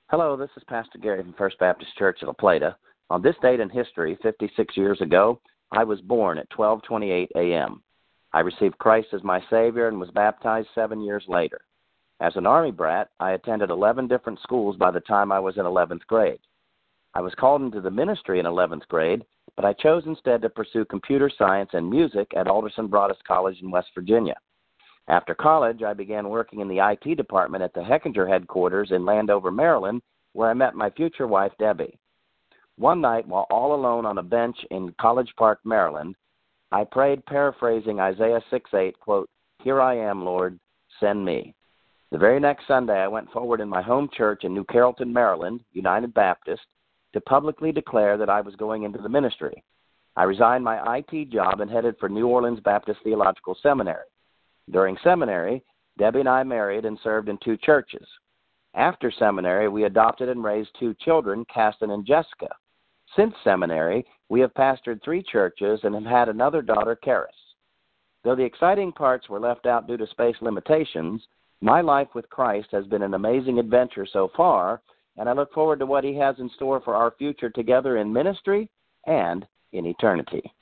Hello, this is Pastor Gary from First Baptist Church of La Plata. On this date in history, 56 years ago, I was born at 12:28 a.m. I received Christ as my Savior and was baptized 7 years later. As an Army brat, I attended 11 different schools by the time I was in 11th grade. I was called into the ministry in 11th grade, but I chose instead to pursue computer science and music at Alderson Broaddus College in West Virginia. After college, I began working in the IT department at the Hechinger headquarters in Landover, Maryland, where I met my future wife, Debbie. One night, while all alone on a bench in College Park, Maryland, I prayed paraphrasing Isaiah 6:8, quote, "Here I am, Lord, send me." The very next Sunday, I went forward in my home church in New Carrollton, Maryland, United Baptist, to publicly declare that I was going into the ministry. I resigned my IT job and headed for New Orleans Baptist Theological Seminary. During seminary, Debbie and I married and served in 2 churches. After seminary, we adopted and raised 2 children, Caston and Jessica. Since seminary, we have pastored 3 churches and have had another daughter, Karis. Though the exciting parts were left out due to space limitations, my life with Christ has been an amazing adventure so far, and I look forward to what He has in store for our future together in ministry and in eternity.